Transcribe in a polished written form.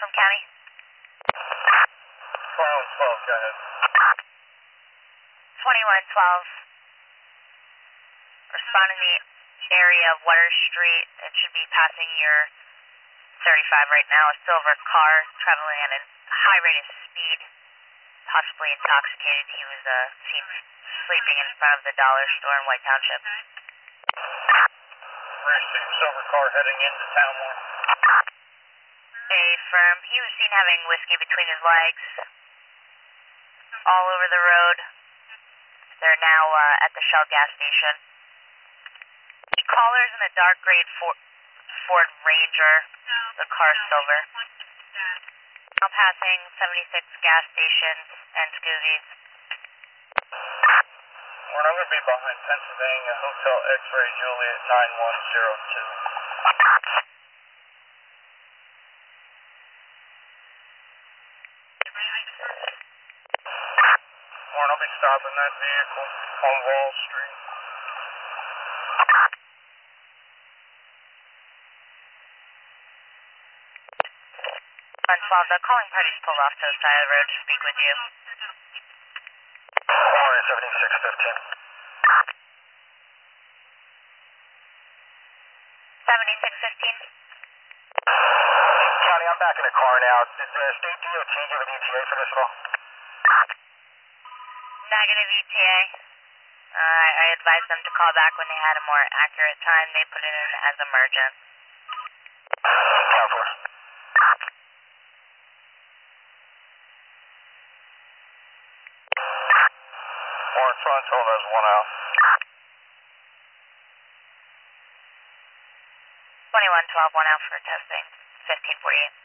from county. 12, go ahead. 2112. Respond in the area of Water Street. It should be passing your 35 right now. A silver car traveling at a high rate of speed, possibly intoxicated. He was seen sleeping in front of the dollar store in White Township. Racing silver car heading into town more. Affirm. He was seen having whiskey between his legs, all over the road. They're now at the Shell gas station. The caller's in a dark gray Ford Ranger. The car's silver. Now passing 76 gas stations and Scoobies. I'm going to be behind Pennsylvania Hotel X-Ray Juliet 9102. I'll be stopping that vehicle on Wall Street. 112, the calling party's pulled off to the side of the road to speak with you. 7615. 7615. County, I'm back in the car now. Did the state DOT give an ETA for this at all? Negative ETA. I advised them to call back when they had a more accurate time. They put it in as emergent. Counselor. Warren 12 has 1 out. 2112, 1 out for testing. 1548.